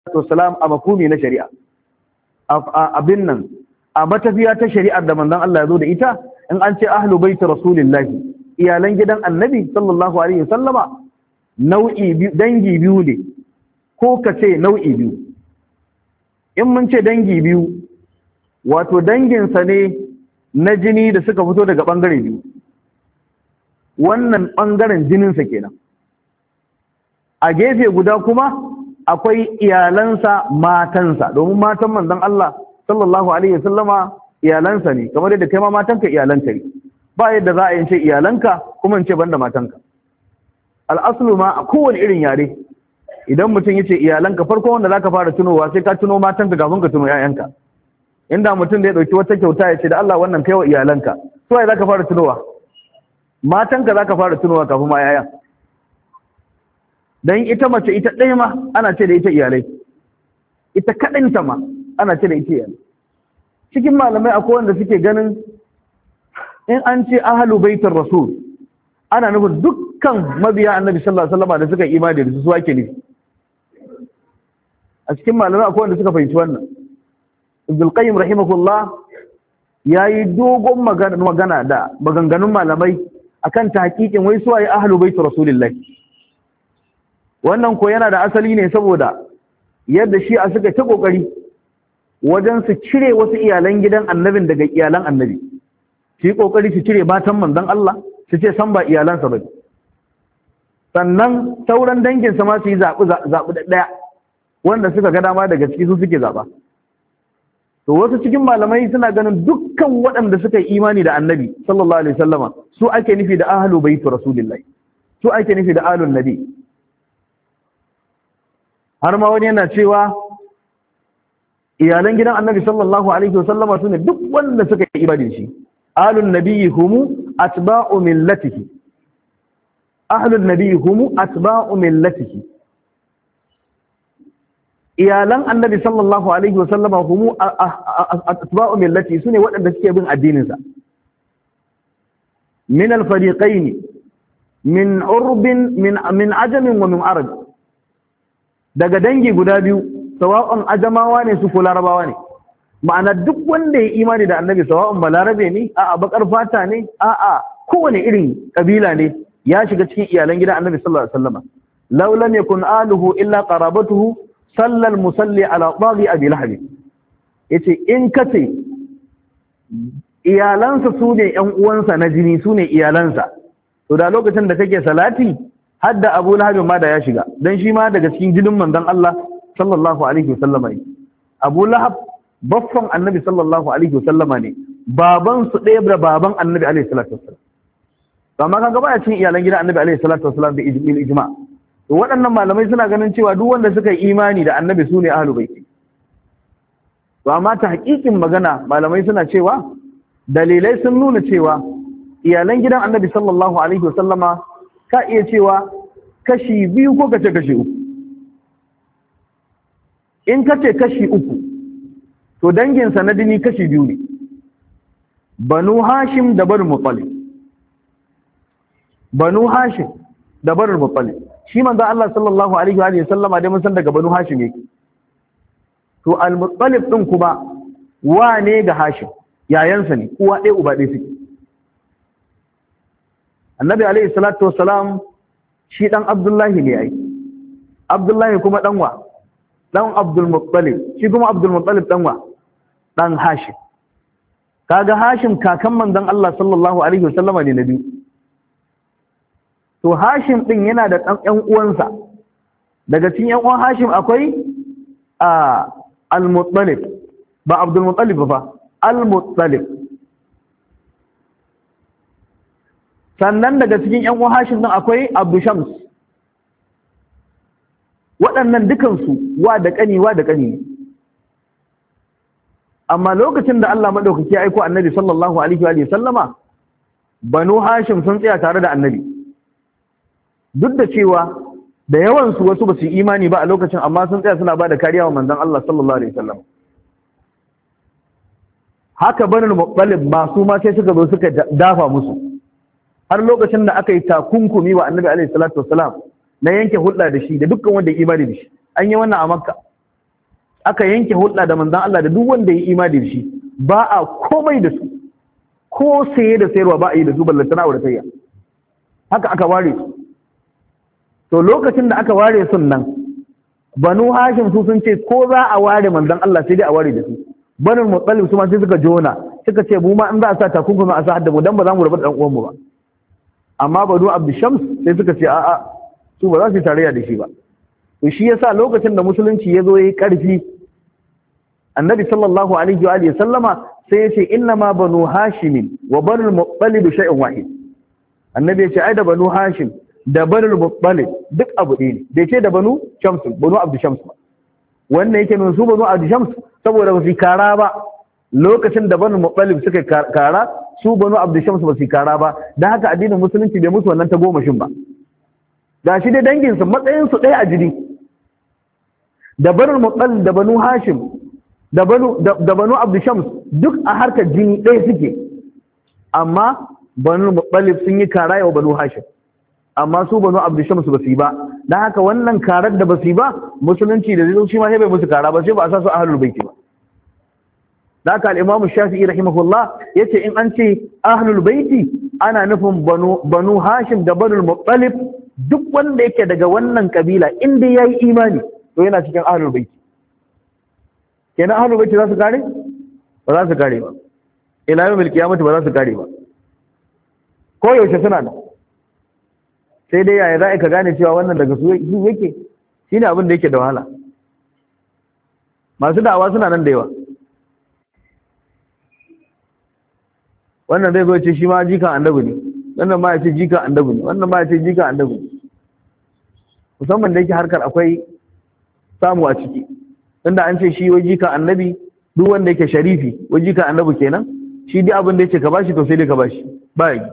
wasalam a makumi na shari'a abin nan a matafiya ta shari'ar da manzon Allah ya zo da ita in an ce ahlu baiti rasulillahi iyalan gidan annabi sallallahu alaihi wasallama nau'i biyu dangi biyu ne ko ka ce nau'i biyu in mun ce dangi biyu wato danginsa ne na jini da suka fito daga bangare biyu wannan bangaren jininsa kenan a gefe guda kuma akwai iyalansa matansa domin matan manzon Allah sallallahu alaihi wasallama iyalansa ne kamar yadda kai ma matanka iyalanka ne ba yadda za a yi ce iyalanka kuma in ce banda matanka al'aslu ma a kowane irin yare idan mutum yace iyalanka farko wanda zaka fara tunowa sai ka tuno matanka kafin ka tuno ƴaƴanka inda mutum da ya dauki wata kyauta ya ce da Allah wannan kaiwa iyalanka to ai zaka fara tunowa matanka zaka fara tunowa kafin ma ƴaƴan dan ita mace ita ɗaya ma ana ce da ita iyalai ita kaɗanta ma ana ce da ita iyalai cikin malamai akwai wanda suke ganin in an ce ahlu baitir rasul ana nufin dukkan mabiya annabi sallallahu alaihi wasallam da suka imani da su ake nufi a cikin malamai akwai wanda suka fahimci wannan Ibn Qayyim rahimahullah yayi dogon magana da maganganun malamai akan tahqiqin wai su waye ahlu baitir rasulillah wannan ko yana da asali ne saboda yadda shi a suka ta kokari wajen su cire wasu iyalan gidan annabin daga iyalan annabi su yi kokari su cire matan manzon Allah su ce san ba iyalansa ba sannan sauran danginsa ma su yi zaɓi da ɗaya wanda suka ga dama daga ciki su suke zaɓa to wasu cikin malamai suna ganin dukkan waɗanda suka yi imani da annabi sallallahu alaihi wasallama su ake nufi da ahlu baitu rasulillahi su ake nufi da ahlun nabi har ma wani yana cewa iyalan gidan annabi sallallahu alaihi wasallama su ne duk wanda suka yi imani da shi ahlun nabiyyi humu atba'u millatihi ahlun nabiyyi humu atba'u millatihi iyalan annabi sallallahu alaihi wasallama humu atba'u millatihi sune waɗanda suke bin addininsa min al-fariqayn min urbin min ajamin wa min arab daga dangi guda biyu sawa'un ajamawa ne su ko larabawa ne ma'ana duk wanda ya imani da annabi sawa'un balarabe ne a'a bakar fata ne a'a kowane irin kabila ne ya shiga cikin iyalan gidan annabi sallallahu alaihi wasallam law lam yakun aluhu illa qarabatuhu sallal musalli ala taghi abi lahab yace in kace iyalansa su ne ƴan uwansa na jini su ne iyalansa to da lokacin da kake salati hadda abu lahab ma da ya shiga dan shi ma daga cikin jinin manzon Allah sallallahu alaihi wasallama ne abu lahab baffan annabi sallallahu alaihi wasallama ne baban su ɗaya da baban annabi alaihi salatu wasallam to amma kaga baya cikin iyalan gidan annabi alaihi salatu wasallam da ijma to waɗannan malamai suna ganin cewa duk wanda suka yi imani da annabi su ne ahlul baiti to amma ta hakikin magana malamai suna cewa dalilai sun nuna cewa iyalan gidan annabi sallallahu alaihi wasallama ka iya cewa kashi biyu ko kace kashi uku in kace kashi uku to danginsa na dini kashi biyu ne banu hashim da banu muttalib banu hashim da banu muttalib shi manzo Allah sallallahu alaihi wa sallama dai mun san daga banu hashim yake to al-muttalib din kuma wane ga hashim yayansa ne uwa ɗaya uba ɗaya suke annabi alaihi salatu wassalam shi dan abdullahi ne ai abdullahi kuma dan wa dan abdul muttalib shi kuma abdul muttalib dan wa dan hashim kaga hashim kakan manzon Allah sallallahu alaihi wasallama ne na biyu to hashim din yana da dan ƴan uwansa daga cikin ƴan uwan hashim akwai al-muttalib ba abdul muttalib ba al-muttalib sannan daga cikin ƴan uwan hashim din akwai abdu shams waɗannan dukansu wa da ƙani ne amma lokacin da Allah madaukaki ya aiko annabi sallallahu alaihi wa sallama banu hashim sun tsaya tare da annabi duk da cewa da yawan su wasu ba su imani ba a lokacin amma sun tsaya suna ba da kariya wa manzon Allah sallallahu alaihi wasallam haka banu muttalib ba su ma sai suka zo suka dafa musu har lokacin da aka yi takunkumi wa annabi alaihi salatu wasalam na yanke hulɗa da shi da dukkan wanda ya imani da shi an yi wannan a makka aka yanke hulɗa da manzon Allah da duk wanda ya imani da shi, ba a komai da su, ko saye da sayarwa ba a yi da su ballantana wa da sayya, haka aka ware su. To lokacin da aka ware sun nan, banu hashim su sun ce ko za a ware manzon Allah sai dai a ware da su. Banu muttalib su ma sai suka jona, suka ce mu ma in za a sa takunkumi a sa hadda mu dan ba za mu rabu da dan uwan mu ba. Amma banu abdushams sai suka ce a'a su ba za su yi tarayya da shi ba. To shi yasa lokacin da musulunci ya zo yayi karfi, annabi sallallahu alaihi wa alihi sallama sai ya ce inna ma banu hashim wa banu muttalib shay'un wahid. Annabi ya ce ai da banu hashim da banu muttalib duk abu ɗaya ne, bai ce da banu shams banu abdushams ba. Wannan yake nuna su banu abdushams saboda ba su kara ba, lokacin da banu muttalib suka kara, su banu abdushams ba su kara ba, dan haka addinin musulunci bai musu wannan ta gomashin ba. Gashi dai dangin su matsayin su ɗaya a jini, da banu muttalib da banu hashim da banu abdushams duk a harkar jini ɗaya suke, amma banu muttalib sun yi kara yau banu hashim, amma su banu abdushams ba su yi ba. Dan haka wannan karar da ba su yi ba, musulunci da zai shi ma sai bai musu kara ba, sai ba a sa su ahlul baiti ba. Da haka al-Imam Shafi'i rahimahullah yace in an ce ahlul baiti ana nufin banu hashim da banu muttalib, duk wanda yake daga wannan kabila in dai yayi imani to yana cikin ahlul baiti. Kenan ahlul baiti za su kare? Ba za su kare ba. Ila yawmil qiyamati ba za su kare ba. Ko yaushe suna da. Sai dai yaya za ka gane cewa wannan daga su yake? Shine abin da yake da wahala. Masu da'awa suna nan da yawa. Wannan zai zo ce shi ma jikan annabi ne, wannan ma ya ce jikan annabi ne, wannan ma ya ce jikan annabi ne. Musamman da yake harkar akwai samu a ciki. Inda an ce shi wai jikan annabi, duk wanda yake sharifi wai jikan annabi kenan, shi dai abin da yake ka bashi to sai dai ka bashi, ba yi.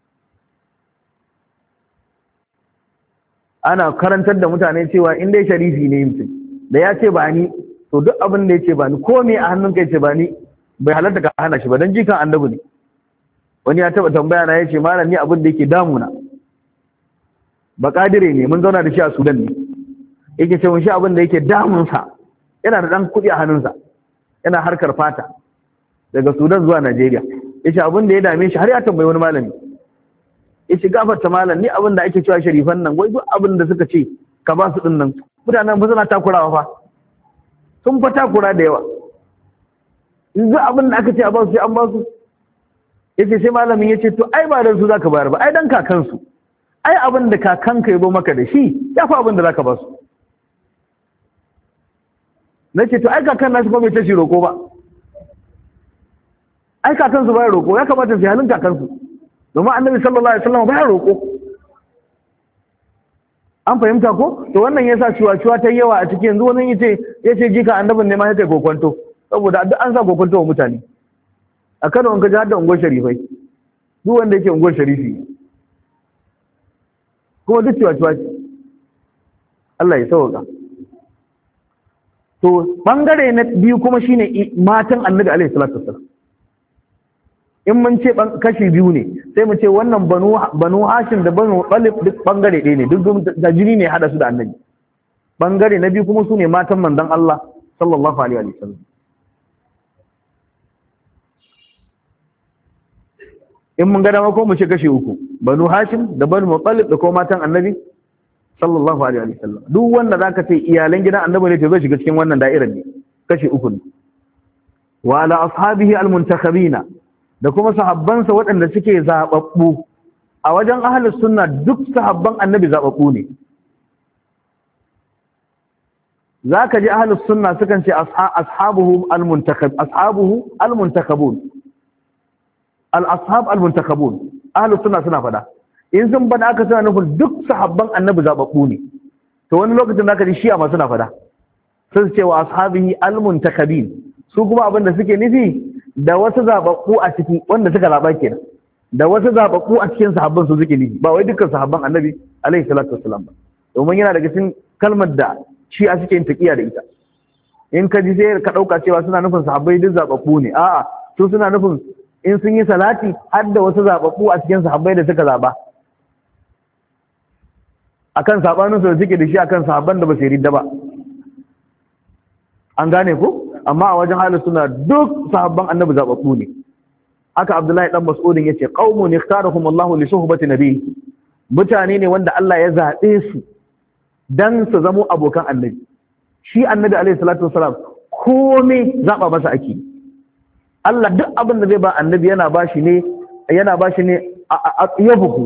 Ana karantar da mutane cewa in dai sharifi ne mutum, da ya ce ba ni, to duk abin da ya ce ba ni, ko me a hannun kai ce ba ni, bai halarta ka hana shi ba, don jikan annabi ne. Wani ya taba tambaya na, ya ce malam ni abin da yake damuna, ba kadire ne, mun zauna da shi a Sudan ne, yake ce mun shi abin da yake damunsa, yana da ɗan kuɗi a hannunsa, yana harkar fata daga Sudan zuwa Najeriya. Ya ce abin da ya dame shi har ya tambayi wani malami, ya ce gafarta malam ni abin da ake cewa sharifan nan, wai duk abin da suka ce ka ba su ɗin nan, mutanen ba suna takurawa fa, sun fa takura da yawa, duk abin da aka ce a ba su sai an ba su. Ya ce sai malamin ya ce to ai ba dan su zaka bayar ba, ai dan kakansu, ai abin da kakanka ya bo maka da shi ya fi abin da zaka ba su. Na ce to ai kakan nasu ba bai tashi roƙo ba, ai kakansu baya roƙo, ya kamata su halin kakansu, domin annabi sallallahu alaihi wasallam baya roƙo. An fahimta ko? To wannan yasa ciwa ta yawa a cikin yanzu wani yace jika annabin ne ma sai kokonto, saboda duk an sa kokonto wa mutane. A Kano in ka ji hadda unguwar sharifai, duk wanda yake unguwar sharifi, kuma duk ciwa ce. Allah ya sauka. To bangare na biyu kuma shine matan annabi alaihi salatu wasallam. In mun ce kashi biyu ne, sai mu ce wannan banu hashim da banu muttalib duk bangare ɗaya ne, duk da jini ne hada su da annabi. Bangare na biyu kuma su ne matan manzon Allah sallallahu alaihi wa sallam. In mun ga dama ko mu ce kashi uku, banu hashim da banu muttalib da kuma matan annabi sallallahu alaihi wa sallam. Duk wanda zaka ce iyalan gidan annabi ne to zai shiga cikin wannan da'irar ne, kashi uku ne. Wa ala ashabihi almuntakhabina, da kuma sahabbansa waɗanda suke zababbu. A wajen ahlus sunna duk sahabban annabi zababbu ne. Zaka ji ahlus sunna sukan ce ashabuhu almuntakhabun. Al-ashab al-muntakhabun, ahlus sunna suna fada in sun bada aka suna nufin duk sahabban annabi zababbu ne. To wani lokacin zaka ji shi'a ma suna fada sun ce wa ashabihi al-muntakhabin, su kuma abin da suke nufi da wasu zababbu a ciki wanda suka zaba kenan, da wasu zababbu a cikin sahabban su suke nufi, ba wai dukkan sahabban annabi alaihi salatu wassalam ba, domin yana daga cikin kalmar da shi'a suke yin taqiya da ita. In ka ji sai ka dauka cewa suna nufin sahabbai duk zababbu ne, a'a su suna nufin in sun yi salati har da wasu zababbu a cikin sahabbai da suka zaba akan sabanin su da suke da shi akan sahabban da ba su ridda ba. an gane ko amma a wajen ahlus sunna duk sahabban annabi zababbu ne. Haka Abdullahi dan Mas'udin yace qaumun ikhtarahum Allah li suhbati nabiy, mutane ne wanda Allah ya zabe su dan su zamo abokan annabi. Shi annabi alaihi salatu wasalam komai zaba masa ake. Allah duk abin da zai ba annabi yana bashi ne yabuku,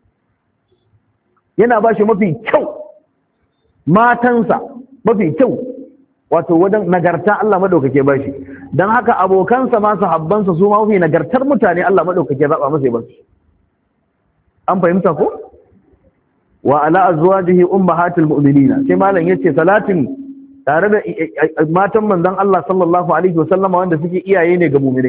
yana bashi mafi kyau, matansa mafi kyau, wato wajen nagarta Allah madaukake bashi. Dan haka abokansa ma sahabbansa su ma mafi nagartar mutane Allah madaukake zaba masa yabar su. An fahimta ko? Wa ala azwajihi ummahatil mu'minina, sai malam yace salatin tare da matan manzon Allah sallallahu alaihi wasallama wanda suke iyaye ne ga mu'minai.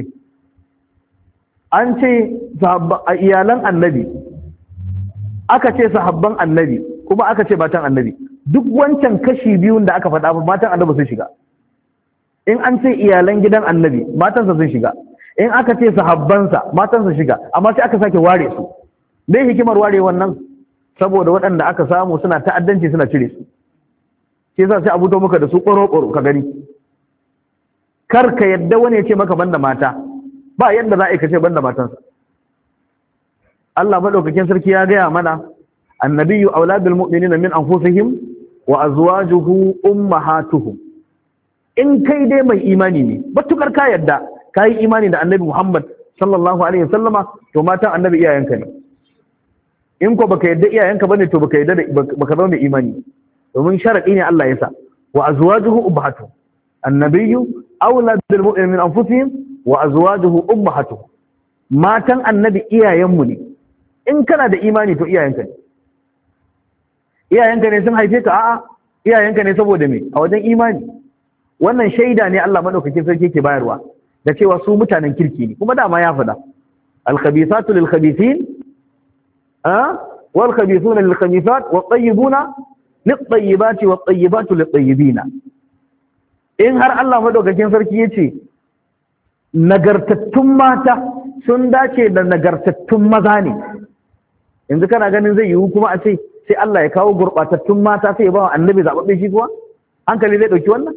An ce iyalan annabi, aka ce sahabban annabi, kuma aka ce matan annabi. Duk wancan kashi biyun da aka faɗa matan annabi sun shiga. In an ce iyalan gidan annabi, matansa sun shiga. In aka ce sahabbansa, matansa shiga. Amma sai aka sake ware su. Dai hikimar ware wannan saboda waɗanda aka samu suna ta'addanci suna cire su. Shi yasa sai a buto maka da su ƙoro-ƙoro ka gani. Kar ka yadda wani ya ce maka banda mata, ba yadda za a yi ka ce banda matansa. Allah madaukakin sarki ya gaya mana annabiyyu auladul mu'minina min anfusihim wa azwajuhu ummahatuhum. In kai dai mai imani ne, batukar ka yadda ka yi imani da annabi Muhammad sallallahu alaihi wasallama, to matan annabi iyayenka ne. In ko baka yadda iyayenka bane, to baka zama mai imani. Domin sharadi ne Allah ya sa, wa azwajuhu ummahatuhum. Annabiyyu auladul mu'minina min anfusihim wa azwajuhu ummahatuhum. Matan annabi iyayenmu ne. In kana da imani to iyayenka ne. Iyayenka ne sun haife ka? A'a, iyayenka ne saboda me? A wajen imani. Wannan shaida ne Allah madaukakin sarki ke bayarwa da cewa su mutanen kirki ne, kuma dama ya faɗa al-khabithatu lil-khabithin wal-khabithuna lil-khabithat wat-tayyibuna lit-tayyibati wat-tayyibatu lit-tayyibina. In har Allah madaukakin sarki yace nagartattun mata sun dace da nagartattun maza ne, yanzu kana ganin zai yiwu kuma a ce sai Allah ya kawo gurbatattun mata sai ya ba wa annabi zababbe shi kuwa? Hankali zai dauki wannan?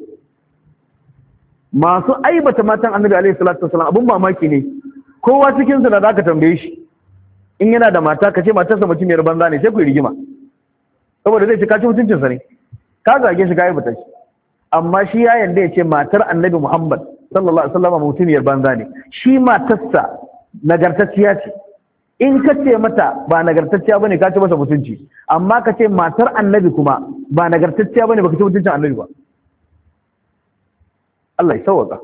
Masu aibata matan annabi alaihi salatu wasallam abun mamaki ne. Kowa cikin su da zaka tambaye shi, in yana da mata kace matarsa mutumiyar banza ne, sai ku yi rigima, saboda zai ci kaci mutuncin sa ne, ka zage shi ka aibata shi. Amma shi ya yarda ya ce matar annabi Muhammad sallallahu alaihi wasallam mutumiyar banza ne, shi matarsa nagartacciya ce. In ka ce mata ba nagartacciya bane ka ci masa mutunci, amma ka ce matar annabi kuma ba nagartacciya bane baka ci mutuncin annabi ba. Allah ya sauwaka.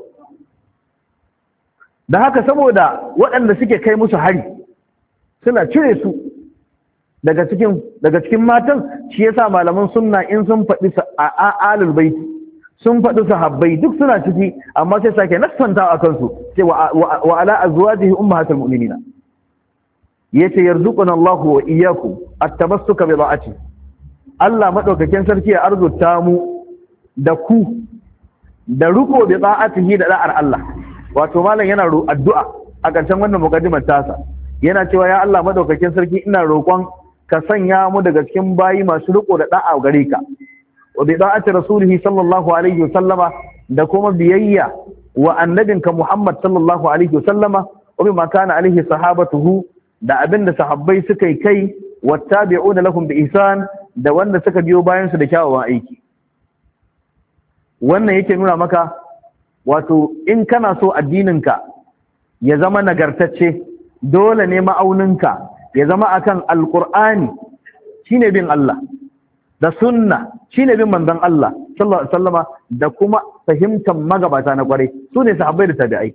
Da haka saboda waɗanda suke kai musu hari suna cire su daga cikin matan, shi yasa malaman sunna in sun faɗi alul bait sun faɗi sahabbai duk suna ciki, amma sai sake nasanta a kansu sai wa ala azwajihi ummahatul mu'minina. Yace yarzuquna Allahu wa iyyakum at-tamassuka bi da'ati. Allah madaukakin sarki ya arzuta mu da ku da riko bi da'atihi da da'ar Allah. Wato malam yana addu'a a ƙarshen wannan mukaddimar tasa, yana cewa ya Allah madaukakin sarki ina roƙon ka sanya mu daga cikin bayi masu riko da da'a gare ka, wa bi da'ati rasulihi sallallahu alaihi wa sallama, da kuma biyayya wa annabinka Muhammad sallallahu alaihi wa sallama, wa bima kana alaihi sahabatuhu, da abinda sahabbai suka yi kai, wattabi'una lahum bi ihsan, da wanda suka biyo bayan su da kyawawan aiki. Wannan yake nuna maka wato in kana so addininka ya zama nagartacce, dole ne ma'auninka ya zama akan alqur'ani shine bin Allah, da sunna shine bin manzon Allah sallallahu alaihi wasallama, da kuma fahimtar magabata na kwarai, su ne sahabbai da tabi'ai.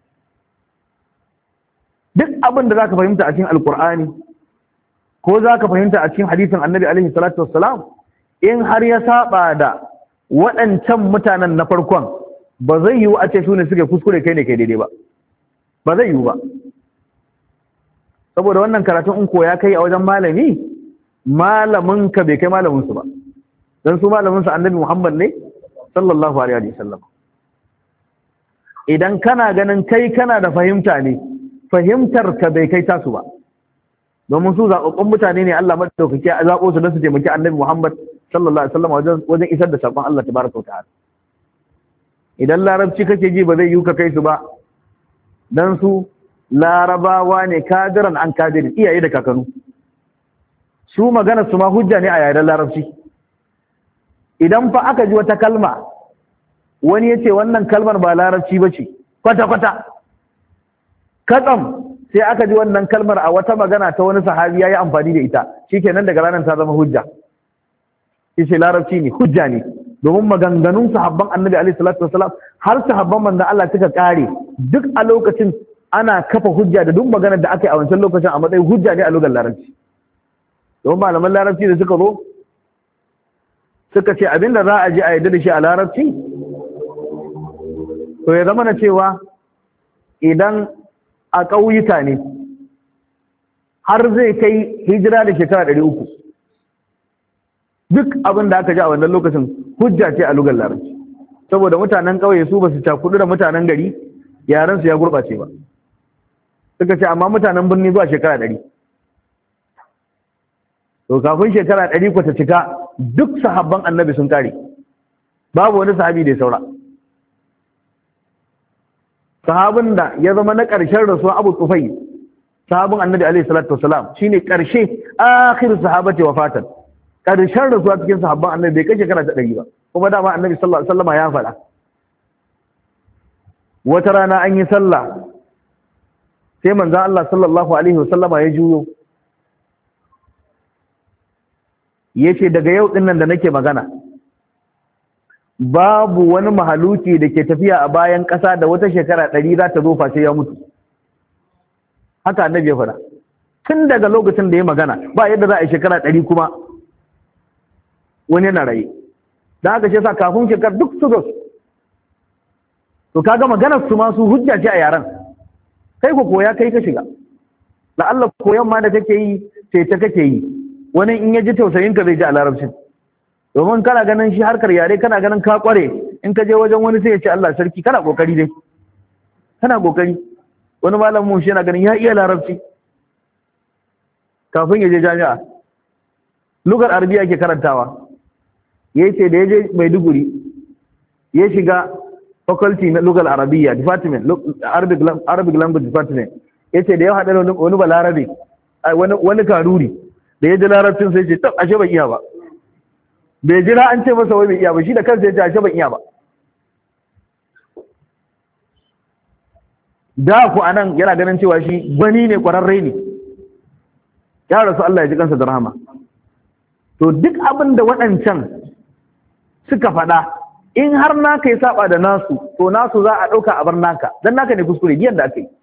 Duk abin da zaka fahimta a cikin alqur'ani ko zaka fahimta a cikin hadisin annabi alaihi salatu wassalam, in har ya saba da waɗancan mutanen na farkon, ba zai yiwu a ce su ne suke kuskure kai ne kai daidai ba, ba zai yiwu ba. Saboda wannan karatun in koya kai a wajen malami, malaminka bai kai malaminsu ba, don su malaminsu annabi Muhammad ne sallallahu alaihi wa sallam. Idan kana ganin kai kana da fahimta ne, fahimtar ka bai kai tasu ba, domin su zaɓaɓɓun mutane ne Allah madaukaki ya zaɓo su don su taimaki annabi Muhammad sallallahu alaihi wasallam wajen isar da saƙon Allah tabaraka wa ta'ala. idan larabci kake ji ba zai yi ka kai su ba, dan su larabawa ne kadiran an kadirin, iyaye da kakanu. Su magana su ma hujja ne a yaren larabci. Idan fa aka ji wata kalma wani ya ce wannan kalmar ba larabci ba ce kwata-kwata, katsam sai aka ji wannan kalmar a wata magana ta wani sahabi ya yi amfani da ita, shikenan daga ranar ta zama hujja. Ishe larabci ne, hujja ne, domin maganganun sahabban annabi alaihi salatu wasalam har sahabban manzon Allah suka kare duk a lokacin ana kafa hujja da duk maganar da aka yi a wancan lokacin a matsayin hujja ne a lugar larabci. Domin malaman larabci da suka zo suka ce abinda za a je a yadda da shi a larabci to ya zama na cewa idan a ƙauyuka ne har zai kai hijira da shekara 300, duk abin da aka ji a wannan lokacin hujja ce a lugar larabci, saboda mutanen ƙauye su ba su cakudu da mutanen gari, yaran su ya gurɓace ba. Suka ce amma mutanen birni zuwa shekara 100, to kafin shekara 100 ta cika duk sahabban annabi sun kare, babu wani sahabi da ya saura. Sahabin da ya zama na ƙarshen rasuwa Abu Tufayl, sahabin annabi alaihi salatu wasalam, shine ƙarshe akhir sahabati wafatan, ƙarshen rasuwa cikin sahabban annabi bai kai shekara ta 100 ba, kuma dama annabi sallallahu alaihi wasallam ya faɗa. Wata rana an yi sallah sai manzon Allah sallallahu alaihi wasallama ya juyo yace daga yau din nan da nake magana babu wani mahaluki da ke tafiya a bayan ƙasa da wata shekara 100 za ta zo face ya mutu. Haka annabi ya faɗa. Tun daga lokacin da ya magana ba yadda za a yi shekara 100 kuma wani yana raye. Da haka shi yasa kafin shekar duk su zo. To kaga maganar su ma su hujja ce a yaran. Kai ko koya kai ka shiga. La Allah koyan ma da kake yi sai ta kake yi. Wani in ya ji tausayin ka zai ji a larabcin. Domin kana ganin shi harkar yare kana ganin ka kware, in ka je wajen wani sai ya ce Allah sarki kana kokari dai. Kana kokari. Wani malamin mu shi yana ganin ya iya larabci. Kafin ya je jami'a. Lugar Arabiya ke karantawa. Yace da ya je Maiduguri ya shiga faculty na lugar Arabiya department, Arabic language department. Yace da ya haɗa wani balarabe, wani karuri da ya ji larabcin sai ce tab ashe ban iya ba. Bai jira an ce masa wai bai iya ba, shi da kansa ya ce ashe ban iya ba. Da ku anan yana ganin cewa shi gwani ne, kwararre ne. Ya rasu Allah ya ji kansa da rahama. To duk abin da waɗancan suka faɗa in har naka ya saba da nasu, to nasu za a ɗauka a bar naka, dan naka ne kuskure biyan da aka yi.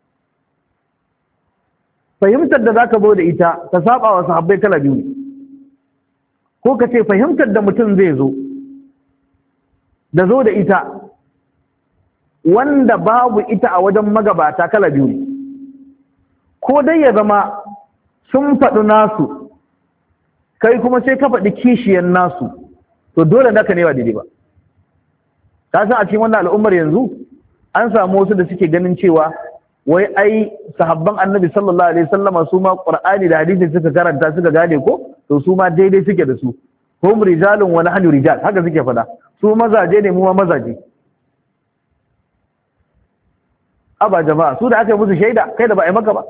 Fahimtar da zaka zo da ita ta saba wa sahabbai kala biyu ne. Ko ka ce fahimtar da mutum zai zo da ita wanda babu ita a wajen magabata kala biyu ne. Ko dai ya zama sun faɗi nasu kai kuma sai ka faɗi kishiyan nasu, to dole naka ne ba daidai ba. Ka san a cikin wannan al'ummar yanzu an samu wasu da suke ganin cewa wai ai sahabban annabi sallallahu alaihi wasallama su ma qur'ani da hadisi suka karanta suka gane ko, to su ma daidai suke da su. Hum rijalun wa nahnu rijal, haka suke faɗa. Su mazaje ne mu ma mazaje. Aba jama'a, su da aka yi musu shaida kai da ba a yi maka ba.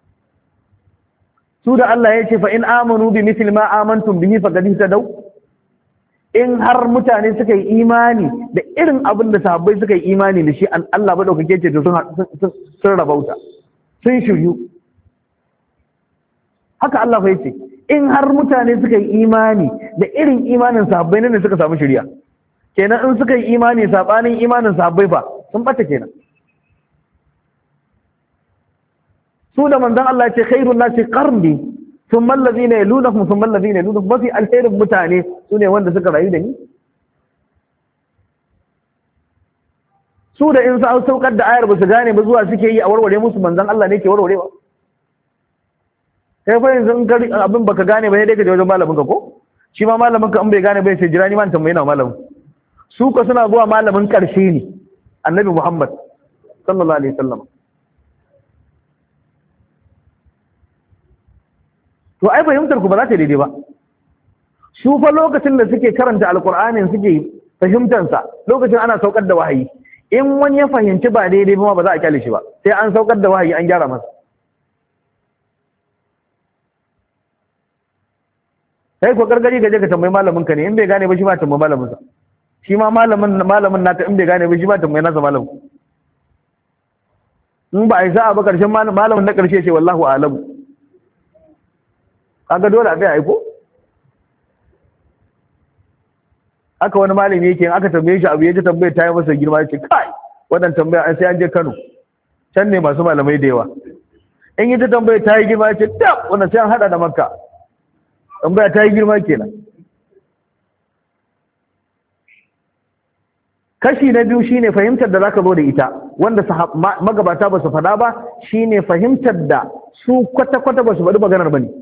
Su da Allah ya ce fa in amanu bi mithli ma amantum bihi faqad ihtadaw. In har mutane suka yi imani da irin abin da sahabbai suka yi imani da shi, Allah madaukake ce to sun rabauta, sun shiryu. Haka Allah fa yace in har mutane suka yi imani da irin imanin sahabbai ne suka samu shiriya. Kenan in suka yi imani sabanin imanin sahabbai fa sun bata kenan. Su da manzon Allah ya ce khairun nasi qarni thumma alladhina yalunhum thumma alladhina yalunhum, mafi alkhairin mutane su ne wanda suka rayu da ni. Su da in sa saukar da ayar ba su gane ba zuwa suke yi a warware musu, manzon Allah ne ke warwarewa. Kai fa yanzu in ka abin baka gane ba ne dai ka je wajen malamin ka ko, shi ma malamin ka in bai gane ba sai jira ni ma tambaye na malamin. Su ka suna zuwa malamin karshe ne, Annabi Muhammad sallallahu alaihi wasallam. To ai fahimtar ku ba za ta daidai ba. Su fa lokacin da suke karanta alqur'anin fahimtansa lokacin ana saukar da wahayi. In wani ya fahimci ba daidai ba za a kyale shi ba, sai an saukar da wahayi an gyara masa. Kai ko gargari gaje ka tambayi malamin ka ne, in bai gane ba shi ma tambayi malamin sa, shi ma malamin naka in bai gane ba shi ma tambayi nasa malamin. In ba a yi sa'a ba karshen malamin na karshe ce wallahu a'lamu, kaga dole a bai aiko. Aka wani malami yake in aka tambaye shi abu ya ji tambayar ta yi masa girma, ya ce kai waɗanda tambaya an sai an je Kano, can ne masu malamai da yawa. In yi ta tambayar ta yi girma, ya ce tab wannan sai an hada da Makka, tambaya ta yi girma kenan. Kashi na biyu shine fahimtar da zaka zo da ita, wanda magabata ba su faɗa ba, shine fahimtar da su kwata-kwata ba su faɗi maganar bane.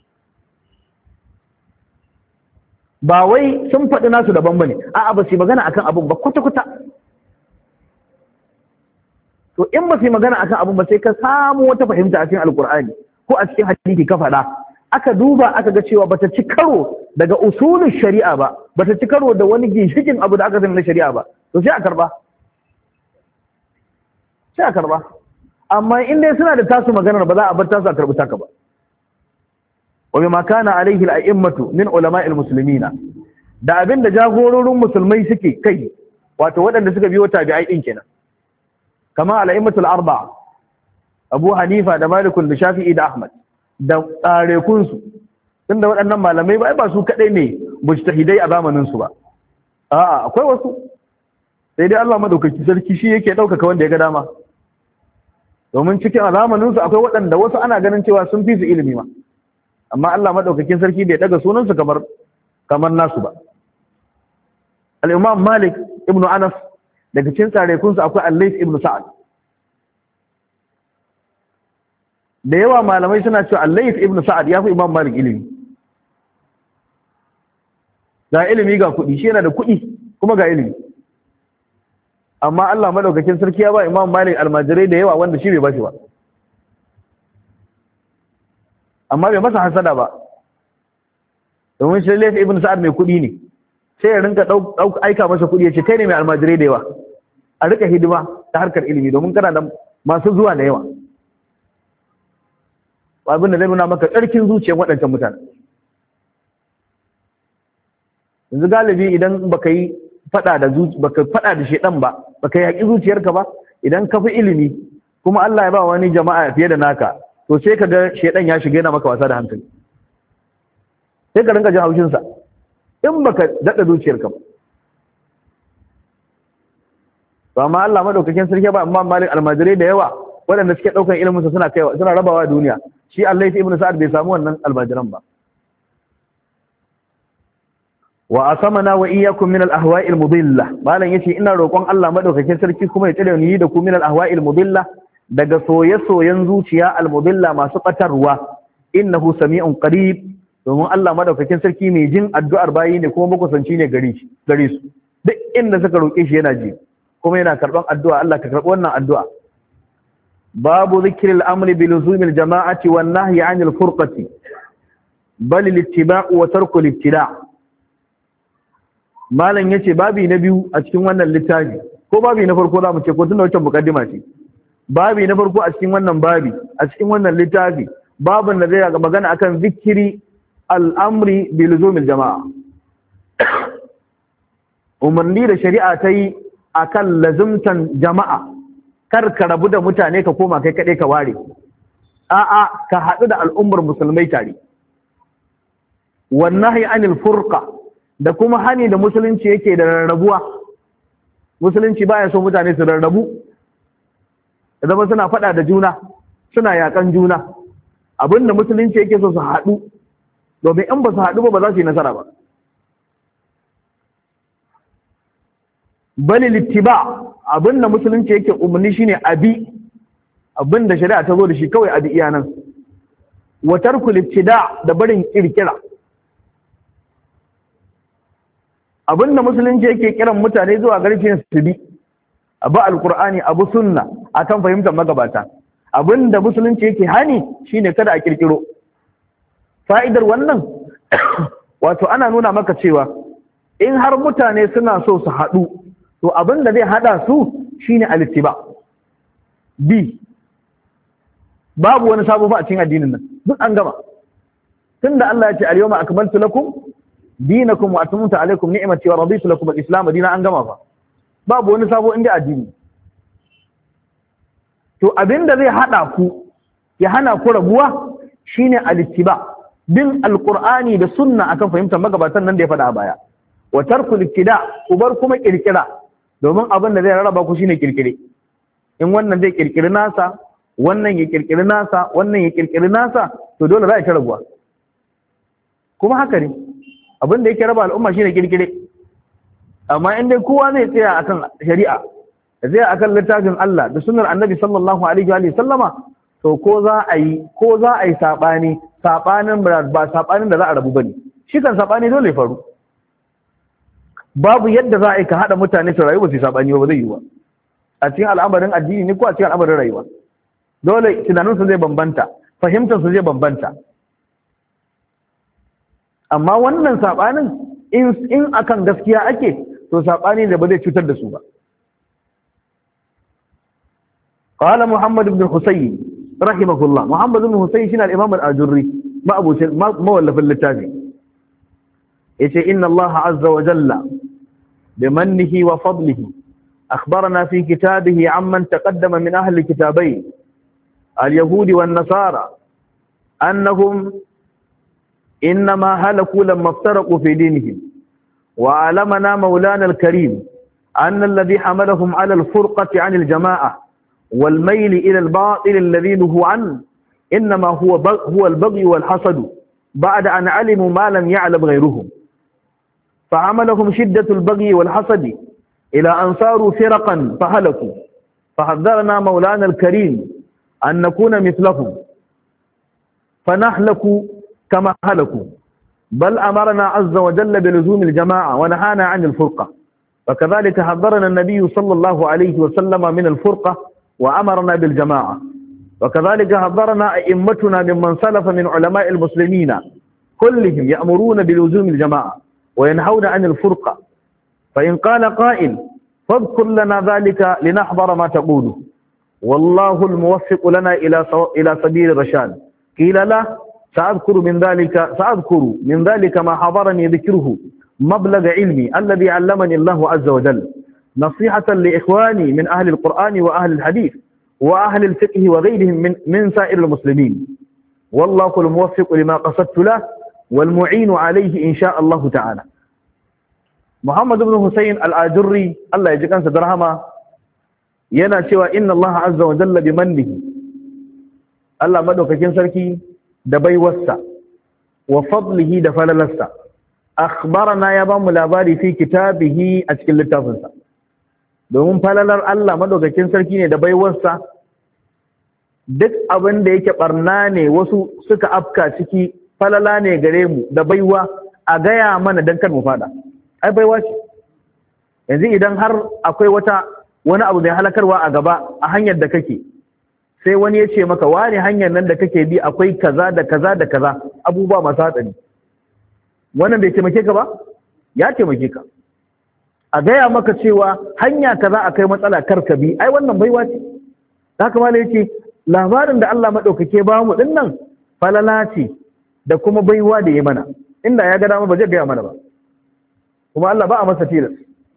Ba wai sun faɗi nasu daban bane, a'a ba su yi magana akan abun ba kwata-kwata. To in ba su yi magana akan abun ba sai ka samu wata fahimta a cikin Alkur'ani ko a cikin hadisi ka faɗa, aka duba aka ga cewa bata ci karo daga usulun shari'a ba, bata ci karo da wani ginshikin abu da aka sani na shari'a ba, to sai a karba. Sai a karba. Amma in dai suna da tasu maganar ba za a bar tasu a karbi taka ba. Wa bima kana alaihi al-a'immatu min ulama'il muslimina, da abin da jagororin musulmai suke kai, wato waɗanda suka biyo tabi'ai din kenan. Kama al-a'immatul arba'a, Abu Hanifa da Malik da Shafi'i da Ahmad, da tsarekunsu, tunda waɗannan malamai ba su kaɗai ne mujtahidai a zamaninsu ba, a'a akwai wasu, sai dai Allah madaukaki sarki shi yake ɗaukaka wanda ya ga dama. Domin cikin a zamaninsu akwai waɗanda wasu ana ganin cewa sun fi su ilimi ma, amma Allah madaukakin sarki bai daga sunansu kamar nasu ba. Al-Imam Malik ibn Anas, daga cikin tsarekunsu akwai Al-Layth ibn Sa'ad. Da yawa malamai suna cewa Al-Layth ibn Sa'ad ya fi Imam Malik ilimi. Ga ilimi ga kuɗi, shi yana da kuɗi kuma ga ilimi. Amma Allah madaukakin sarki ya ba Imam Malik almajirai da yawa wanda shi bai ba shi ba. Amma bai masa hasada ba. Domin shi Layth ibn Sa'ad mai kuɗi ne. Sai ya rinka aika masa kuɗi ya ce kai ne mai almajirai da yawa. A rika hidima ta harkar ilimi domin kana da masu zuwa da yawa. Abin da zai nuna maka tsarkin zuciyar waɗancan mutane. Yanzu galibi idan baka yi faɗa da shedan ba, baka yaƙi zuciyarka ba, idan ka fi ilimi kuma Allah ya ba wani jama'a fiye da naka, to sai ka ga shedan ya shiga yana maka wasa da hankali. Sai ka rinka jin haushin sa in baka daɗa zuciyarka ba. To amma Allah madaukakin sarki ba amma Malik almajirai da yawa waɗanda suke ɗaukar ilimin sa suna rabawa duniya. Shi Allah ibn Sa'ad bai samu wannan almajiran ba. Wa asamana wa iyyakum min al-ahwa'i al-mudilla, malan yace ina roƙon Allah madaukakin sarki kuma ya tsare ni da ku min al-ahwa'i al-mudilla, daga soye-soyen zuciya al-mudilla masu batarwa. Innahu sami'un qarib, domin Allah madaukakin sarki mai jin addu'ar bayi ne kuma makusanci ne gare su. Duk inda suka roƙe shi yana ji kuma yana karɓan addu'a. Allah ka karɓi wannan addu'a. Babu zikril amri bi luzumil jama'ati wan nahyi 'anil furqati bal al-ittiba'u wa tarku al-ibtida'. Malam yace babi na biyu a cikin wannan littafi, ko babi na farko zamu ce ko tunda wancan mukaddima ce. Babi na farko a cikin wannan babi, a cikin wannan littafi, babin da zai ga magana akan zikiri al-amri bi luzumil jama'a. Umarni da shari'a ta yi akan lazumtan jama'a, kar ka rabu da mutane ka koma kai kaɗai ka ware, a'a ka haɗu da al'ummar musulmai tare. Wannahi anil furqa, da kuma hani da musulunci yake da rarrabuwa. Musulunci baya so mutane su rarrabu, da zama suna faɗa da juna, suna yakan juna. Abinda musulunci yake so su haɗu, domin in ba su haɗu ba za su yi nasara ba. Bali littiba, abinda musulunci yake umarni shine abi, abinda shari'a ta zo da shi kawai abi iyanan. Wa tarku littida, da barin kirkira. Abinda musulunci yake kiran mutane zuwa garfin su bi, abu alqur'ani, abu sunna akan fahimtar magabata. Abinda musulunci yake hani shine kada a kirkiro. Fa'idar wannan wato ana nuna maka cewa in har mutane suna so su haɗu to abin da zai haɗa su shine al-ittiba bi babu wani sabo fa a cikin addinin nan duk an gama tunda Allah ya ce al-yawma akmaltu lakum dinakum wa atmamtu alaykum ni'mati wa raditu lakum al-islam dinan an gama fa babu wani sabo inda addini to abinda zai hada ku ya hana ku rabuwa shine al-ittiba bin al-qur'ani da sunna akan fahimtar magabatan nan da ya faɗa a baya wa tarkul ibtida ku bar kuma kirkira domin abin da zai rarraba ku shine kirkire in wannan zai kirkiri nasa wannan ya kirkiri nasa wannan ya kirkiri nasa to dole za a ta rabuwa kuma haka ne abin da yake raba al'umma shine kirkire amma in dai kowa zai tsaya akan shari'a da zai akan littafin Allah da sunnar Annabi sallallahu alaihi wa sallama to ko za a yi sabanin ba sabanin da za a rabu bane shi kan sabani dole faru babu yadda za a yi ka hada mutane su rayu ba su sabani ba zai yi ba a cikin al'amarin addini ne ko a cikin al'amarin rayuwa dole tunaninsu zai bambanta fahimtarsu zai bambanta amma wannan sabanin in akan gaskiya ake to sabani da ba zai cutar da su ba qala muhammad ibn husayn rahimahullah muhammad ibn husayn shine al-imam al-ajurri mawallafin littafi yace inna allah azza wa jalla bimannihi wa fadlihi akhbarana fi kitabihi amman taqaddama min ahli kitabayn اليهود والنصارى أنهم إنما هلكوا لما افترقوا في دينهم وعلمنا مولانا الكريم أن الذي حملهم على الفرقة عن الجماعة والميل إلى الباطل الذي نهوا عنه إنما هو البغي والحسد بعد أن علموا ما لم يعلم غيرهم فعملهم شدة البغي والحسد إلى أن صاروا فرقا فهلكوا فحذرنا مولانا الكريم أن نكون مثلهم فنهلك كما هلكوا بل أمرنا عز وجل بلزوم الجماعة ونهانا عن الفرقة وكذلك حذرنا النبي صلى الله عليه وسلم من الفرقة وأمرنا بالجماعة وكذلك حذرنا أئمتنا ممن سلف من علماء المسلمين كلهم يأمرون بلزوم الجماعة وينهون عن الفرقة فإن قال قائل فاذكر لنا ذلك لنحضر ما تقوله والله الموفق لنا إلى سبيل الرشاد قيل له سأذكر من ذلك ما حضرني ذكره مبلغ علمي الذي علمني الله عز وجل نصيحة لإخواني من أهل القرآن وأهل الحديث وأهل الفقه وغيرهم من سائر المسلمين والله الموفق لما قصدت له والمعين عليه إن شاء الله تعالى. محمد بن حسين الآجري الله يجزيه كان درهما yana cewa inna Allah azza wa jalla bi mannihi Allah madaukakin sarki da baiwarsa wa fadlihi da falalarsa akhbarana ya bamu labari fi kitabihi a cikin littafinsa domin falalar Allah madaukakin sarki ne da baiwarsa duk abin da yake barna ne wasu suka afka ciki falala ne gare mu da baiwa a gaya mana dan kar mu fada ai baiwa ce yanzu idan har akwai wani abu mai halakarwa a gaba a hanyar da kake sai wani ya ce maka wani hanyar nan da kake bi akwai kaza da kaza da kaza abubuwa masu hatsari wannan bai taimake ka ba ya taimake ka a gaya maka cewa hanya kaza akai matsala kar ka bi ai wannan baiwa ce haka malai yace labarin da Allah madaukake ba mu din nan falala ce da kuma baiwa da ya mana inda ya ga dama ba zai gaya mana ba kuma Allah ba a masa tilas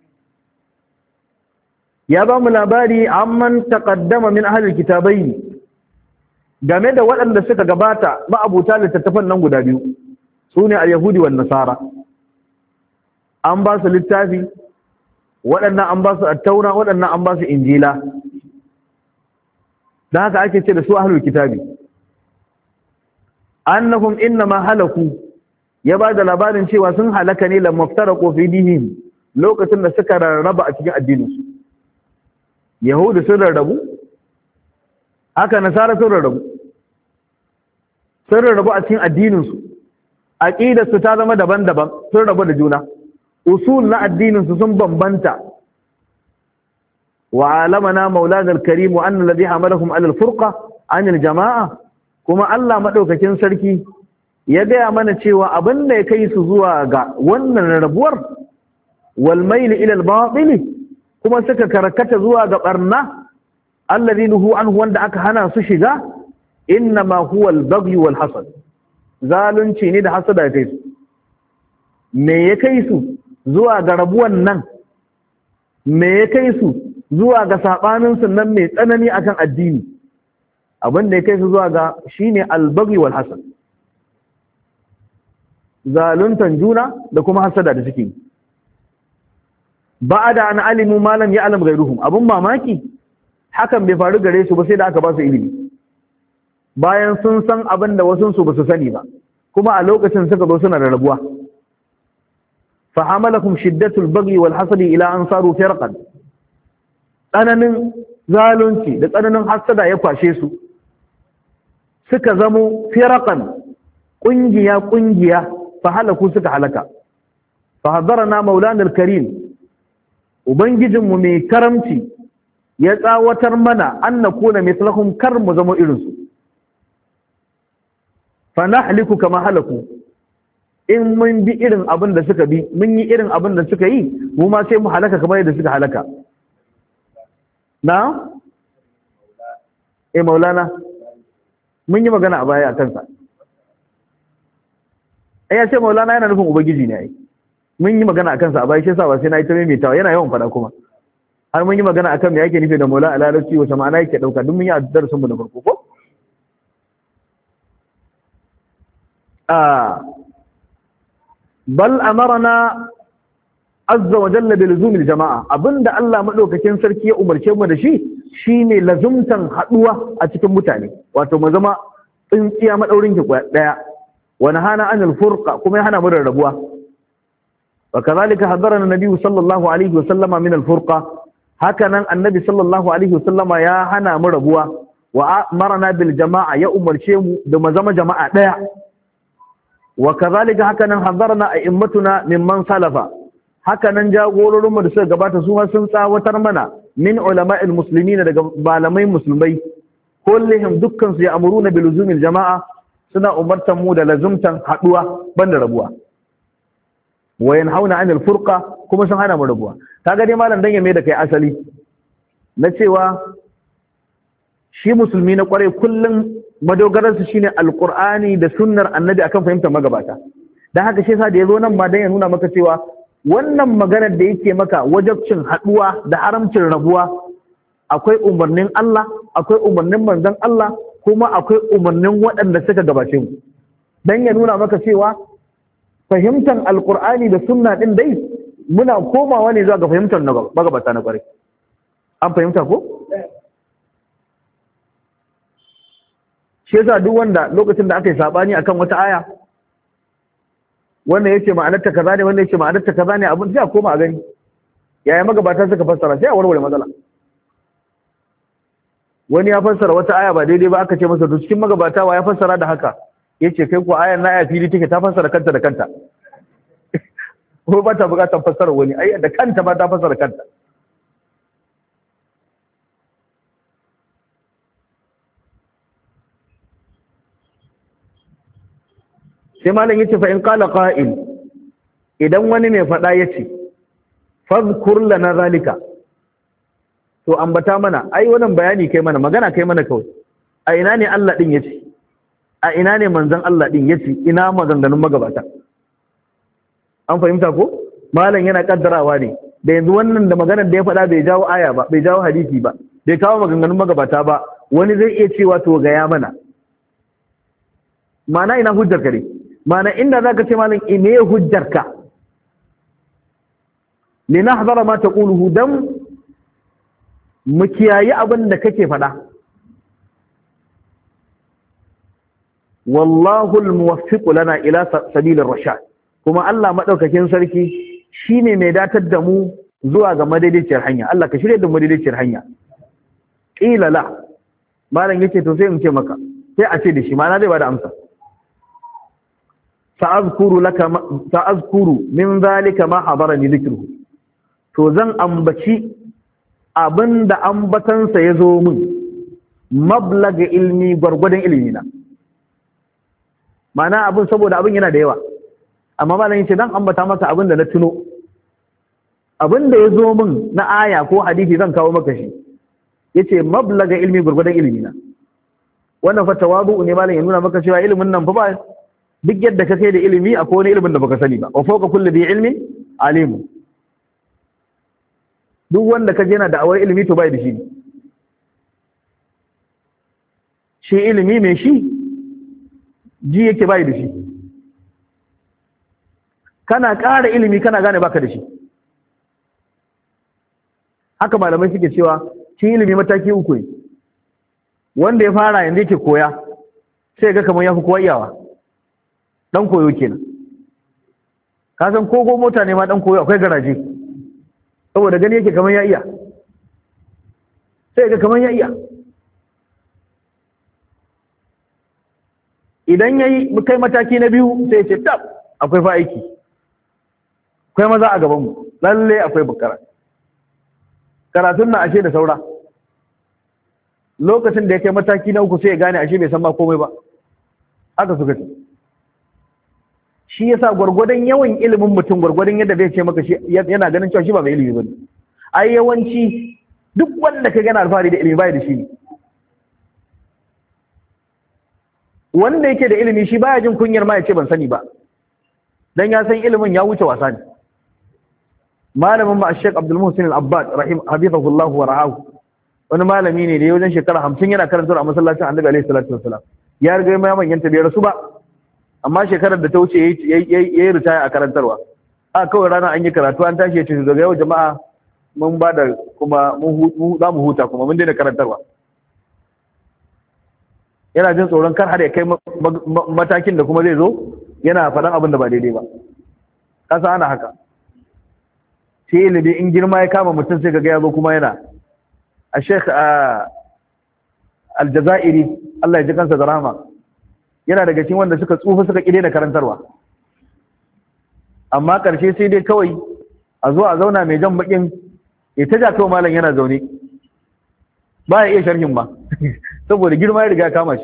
ya ba mu labari amman taqaddama min ahlil kitabai game da waɗanda suka gabata ma'abuta littattafan nan guda biyu sune al-yahudi wan nasara an ba su littafi waɗannan an ba su at-taura waɗannan an ba su injila dan haka ake ce da su ahlul kitabi annahum inma halaku ya ba da labarin cewa sun halaka ne lamma ftaraku fi dinihim lokacin da suka rarraba a cikin addininsu yahudu sun rarrabu haka nasara sun rarrabu a cikin addininsu aqidarsu ta zama daban-daban sun rabu da juna usul na addininsu sun bambanta wa alamana maulana al-karim wa anna alladhi hamalahum ala al-furqa an al-jama'a kuma Allah madaukakin sarki ya gaya mana cewa abin da ya kai su zuwa ga wannan rabuwar wal mayl ila al batil kuma suka karkata zuwa ga barna alladhi nuhu anhu wanda aka hana su shiga, innama huwa al baghy wal hasad, zalunci ne da hasada ya kai su. Me ya kai su zuwa ga rabuwan nan? Me ya kai su zuwa ga sabanin nan mai tsanani akan addini? Abin da ya kai su zuwa ga shine al baghy wal hasad, zaluntan juna da kuma hasada da suke. Ba'ada an alimu ma lam ya'lam ghayruhum, abun mamaki hakan bai faru gare su ba sai da aka ba su ilimi, bayan sun san abin da wasu su ba su sani ba, kuma a lokacin suka zo suna da rabuwa. fa hamalakum shiddatul baghi wal hasadi ila an saru firqan, tsananin zalunci da tsananin hasada ya kwashe su suka zamo firqan, kungiya kungiya, fa halaku suka halaka. fa hadarna maulana al-karim, ubangijinmu mai karamci ya tsawatar mana an nakuna mithlahum, kar mu zama irinsu. fa nahliku kama halaku, in mun bi irin abin da suka bi, mun yi irin abin da suka yi, mu ma sai mu halaka kamar yadda suka halaka. Na? Maulana mun yi magana a baya a kansa. Ya ce maulana yana nufin ubangiji ne ai. Mun yi magana a kansa a baya, shi yasa ba sai na yi ta maimaitawa, yana yawan faɗa kuma. Har mun yi magana akan me yake nufi da maula a larabci, wata ma'ana yake ɗauka, duk mun yi a darasin mu na farko ko? Bal amarna azza wa jalla bi luzumil jama'a, abinda Allah madaukakin sarki ya umarce mu da shi shine lazumtan haduwa a cikin mutane, wato mu zama tsintsiya madaurin ki daya. Wa nahana anil furqa, kuma ya hana mu rarrabuwa. Wa kadhalika hadarana nabiyyu sallallahu alaihi wa sallama min al furqa, hakanan annabi sallallahu alaihi wa sallama ya hana mu rabuwa. Wa amarna bil jama'a, ya umarce mu da mu zama jama'a daya. Wa kadhalika hakanan hadarna a'immatuna mimman salafa, hakanan jagororin mu da suka gabata su ma sun tsawatar mana min ulama'il muslimin, daga malamai musulmai, kullihim dukkan su ya amuruna bil luzumil jama'a, suna umartan mu da lazumtan haduwa banda rabuwa. Wa yanhauna 'anil furqa, kuma sun hana mu rabuwa. Kaga dai malam dan ya mai da kai asali na cewa shi musulmi na kwarai kullum madogararsu shine alqur'ani da sunnar annabi akan fahimtar magabata. Dan haka shi yasa da yazo nan ma dan ya nuna maka cewa wannan maganar da yake maka wajibcin haduwa da haramcin rabuwa, akwai umarnin Allah, akwai umarnin manzon Allah, kuma akwai umarnin waɗanda suka gabace mu, dan ya nuna maka cewa fahimtar alqur'ani da sunna din dai muna komawa ne zuwa ga fahimtar magabata na kwarai. An fahimta ko? Shi yasa duk wanda lokacin da aka yi sabani akan wata aya, wannan yace ma'anarta kaza ne, wannan yace ma'anarta kaza ne, abin sai a koma a gani yaya magabata suka fassara, sai a warware matsala. Wani ya fassara wata aya ba daidai ba, aka ce masa to cikin magabata wa ya fassara da haka, yace kai ko ayar na aya fili take, ta fassara kanta da kanta ko ba ta bukatar fassara wani, ai da kanta ba ta fassara kanta. Sai malam yace fa in qala qa'il, idan wani mai fada yace fadhkur lana zalika, to ambata mana, ai wannan bayani kai mana, magana kai mana kawai. A ina ne Allah din yace, a ina ne manzon Allah din yace, ina maganganun magabata? An fahimta ko? Malam yana kaddarawa ne da yanzu wannan da maganar da ya fada bai jawo aya ba, bai jawo hadisi ba, bai kawo maganganun magabata ba, wani zai iya cewa to ga ya mana, mana ina hujjar kare, mana inda zaka ce malam ine hujjarka, linahdara ma taquluhu, dan mu kiyayi abin da kake faɗa. Wallahu almuwaffiq lana ila sabilir rashad, kuma Allah madaukakin sarki shine mai datar da mu zuwa ga madaidaiciyar hanya. Allah ka shirye da madaidaiciyar hanya. Qila la, malam yace to sai mu ce maka, sai a ce da shi, mana zai bada amsa. Sa'azkuru min zalika ma hadarani dhikruhu, to zan ambaci abinda ambatansa ya zo min, mablaga ilmi, gwargwadon ilimina. Mana abin, saboda abin yana da yawa, amma malam yace dan ambata maka abin da na tuno, abinda ya zo min na aya ko hadisi zan kawo maka shi yace mablaga ilmi gurgudan ilmi na wannan fa tawadu ne malam ya nuna maka cewa ilimin nan fa ba duk yadda ka kai da ilimi akwai wani ilimin da baka sani ba wa fawqa kulli bi ilmin alim duk wanda kaje yana da awar ilimi to bai da shi ilimi mai shi ji yake bai da shi kana ƙara ilimi kana gane baka da shi haka malamai suke cewa shi ilimi mataki uku ne wanda ya fara yanzu yake koya sai ga kamar ya fi kowa iyawa dan koyo kenan ka san kogo mota ne ma dan koyo akwai garaje saboda gani yake kamar ya iya sai ga kamar ya iya idan yayi kai mataki na biyu sai ce tab akwai fa aiki akwai maza a gaban mu lalle akwai bukara karatun na ashe da saura lokacin da ya kai mataki na uku sai ya gane ashe bai san ma komai ba haka suka ce shi yasa gwargwadon yawan ilimin mutum gwargwadon yadda zai ce maka shi yana ganin cewa shi ba mai ilimi bane ai yawanci duk wanda ka gana alfahari da ilimi bai da shi ne wanda yake da ilimi shi baya jin kunyar ma ya ce ban sani ba dan ya san ilimin ya wuce wasa ne malamin ma Sheikh Abdul Muhsin Al-Abbad hafizahullahu wa ra'ahu wani malami ne da ya wajen shekara 50 yana karantar a masallacin Annabi alaihi salatu wasalam ya riga mai manyanta bai rasu ba amma shekarar da ta wuce yayi ritaya a karantarwa a kawai rana an yi karatu an tashi ya ce daga yau jama'a mun ba da kuma za mu huta kuma mun daina karantarwa yana jin tsoron kar har ya kai matakin da kuma zai zo yana faɗan abin da ba daidai ba kasa ana haka sai ilimi in girma ya kama mutum sai ga ya zo kuma yana a Sheikh Aljazairi Allah ya ji kansa da rahama yana daga cikin wanda suka tsufa suka kide da karantarwa amma karshe sai dai kawai a zo a zauna mai jan bakin ya taja kawai malam yana zaune ba ya iya sharhin ba saboda girma ya riga ya kama shi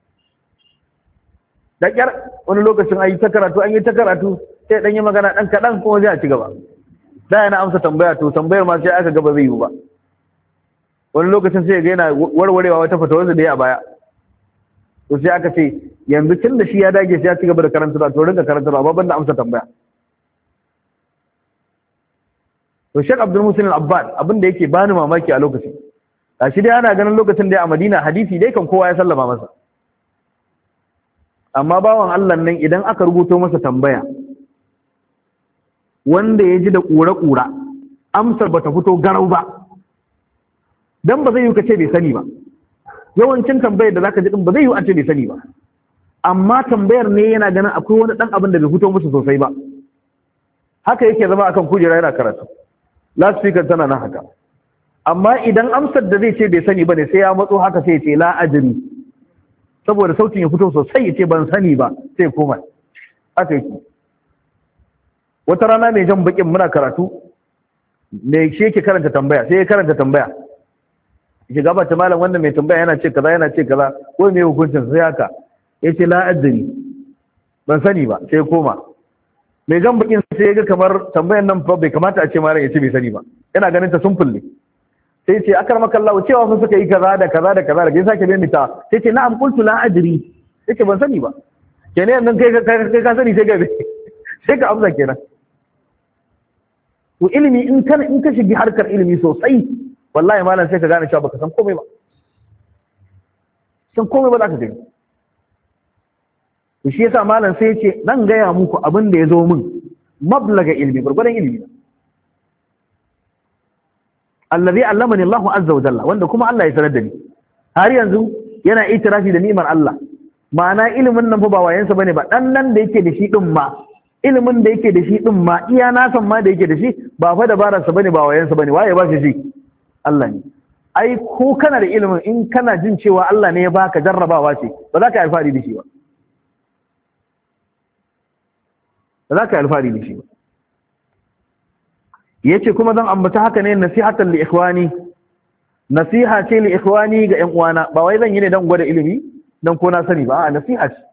da kyar wani lokacin an yi ta karatu sai dan yi magana dan kaɗan kuma zai a ci gaba da yana amsa tambaya to tambayar ma sai aka gaba zai yi ba wani lokacin sai ga yana warwarewa wata fatawar da ya a baya to sai aka ce yanzu tun da shi ya dage sai ya ci gaba da karantarwa to rinka karantarwa ba banda amsa tambaya to Sheikh Abdul Muhsin Al-Abbad abin da yake bani mamaki a lokacin gashi dai ana ganin lokacin da ya a Madina hadisi dai kan kowa ya sallama masa amma bawan Allah nan idan aka rubuto masa tambaya wanda ya ji da ƙura-ƙura amsar ba ta fito garau ba don ba zai yi ka ce bai sani ba yawancin tambayar da za ka ji ɗin ba zai yi an ce bai sani ba amma tambayar ne yana ganin akwai wani ɗan abin da bai fito musu sosai ba haka yake zama akan kujera yana karatu loudspeaker tana nan haka amma idan amsar da zai ce bai sani ba ne sai ya matso haka sai ya ce la ajri saboda sautin ya fito sosai ya ce ban sani ba sai ya koma haka yake wata rana mai jan bakin muna karatu mai shi yake karanta tambaya sai ya karanta tambaya shi gaba ta malam wanda mai tambaya yana ce kaza ko mai hukuncin sai haka yace la adri ban sani ba sai ya koma mai jan bakin sai ya ga kamar tambayan nan fa bai kamata a ce malam yace bai sani ba yana ganin ta simple ne sai ya ce akramaka Allah cewa sun suka yi kaza da kaza da kaza da kai sake mai ta sai ce na'am qultu la adri yace ban sani ba kenan nan kai ka sani sai ka amsa kenan to ilimi in ka shigi harkar ilimi sosai wallahi malam sai ka gane cewa baka san komai ba za ka gani to shi yasa malam sai ya ce dan gaya muku abin da ya zo min mablaga ilmi gurgurdan ilimi allazi allamani Allahu azza wa jalla wanda kuma Allah ya sanar da ni har yanzu yana itirafi da ni'imar Allah ma'ana ilimin nan fa ba wayansa bane ba dan nan da yake da shi din ma ilimin da yake da shi din ma iya nasan ma da yake da shi ba fa dabararsa bane ba wayansa bane waye ba shi Allah ne ai ko kana da ilimin in kana jin cewa Allah ne ya baka jarrabawa ce ba za ka yi alfahari da shi ba yace kuma zan ambata haka ne nasihatan li ikhwani nasiha ce li ikhwani ga ƴan uwana ba wai zan yi ne dan gwada ilimi dan ko na sani ba a nasiha ce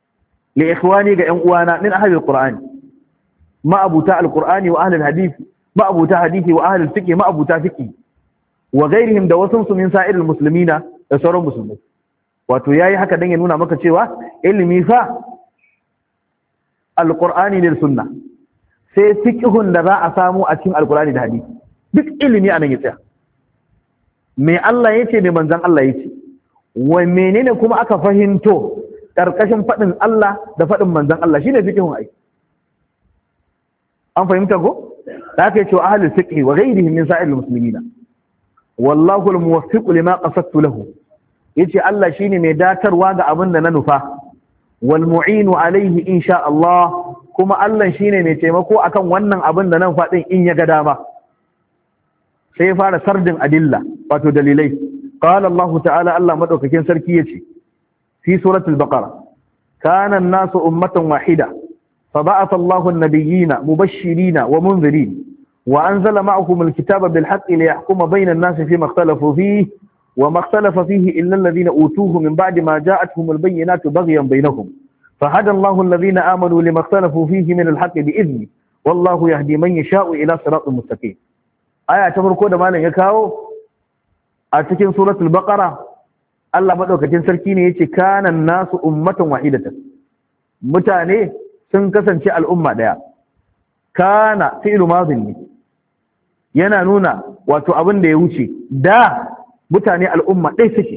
li ikhwani ga ƴan uwana min ahli alqur'ani ma abuta alqur'ani wa ahli alhadith ma'abuta hadisi wa ahlul fiqh ma'abuta fiqh wa ghairihim da wasu su min sa'iril muslimina da sauran musulmai. Wato yayi haka dan ya nuna maka cewa ilimi fa alqur'ani ne da sunna, sai fiqhun da za a samu a cikin alqur'ani da hadisi. Duk ilimi anan ya tsaya. Me Allah yace me manzon Allah yace, wa menene kuma aka fahimto karkashin fadin Allah da fadin manzon Allah, shine fiqhun ai. An fahimta ko? Da aka yace ahlul fiqh wa ghairihim min sa'iril muslimina wallahu al-muwaffiq lima qasadtu lahu. Yace Allah shine mai datarwa ga abin da na nufa, wal mu'inu alaihi insha Allah, kuma Allah shine mai taimako akan wannan abin da nan fadin in ya ga dama. Sai ya fara sardin adilla, wato dalilai. Qala Allah ta'ala, Allah madaukakin sarki yace fi suratul baqara, kana an-nasu ummatan wahida فبعث الله النبيين مبشرين ومنذرين وأنزل معهم الكتاب بالحق ليحكم بين الناس فيما اختلفوا فيه وما اختلف فيه إلا الذين أوتوه من بعد ما جاءتهم البينات بغيا بينهم فهدى الله الذين آمنوا لما اختلفوا فيه من الحق بإذنه والله يهدي من يشاء إلى صراط مستقيم. آية تفرقوا ده مالا يكاو أتكين سورة البقرة الله مدوك تنسركين يتي كان الناس أمة واحدة متاني sun kasance al'umma ɗaya. Kana fi'lu madin ne, yana nuna wato abin da ya wuce, da mutane al'umma ɗaya suke,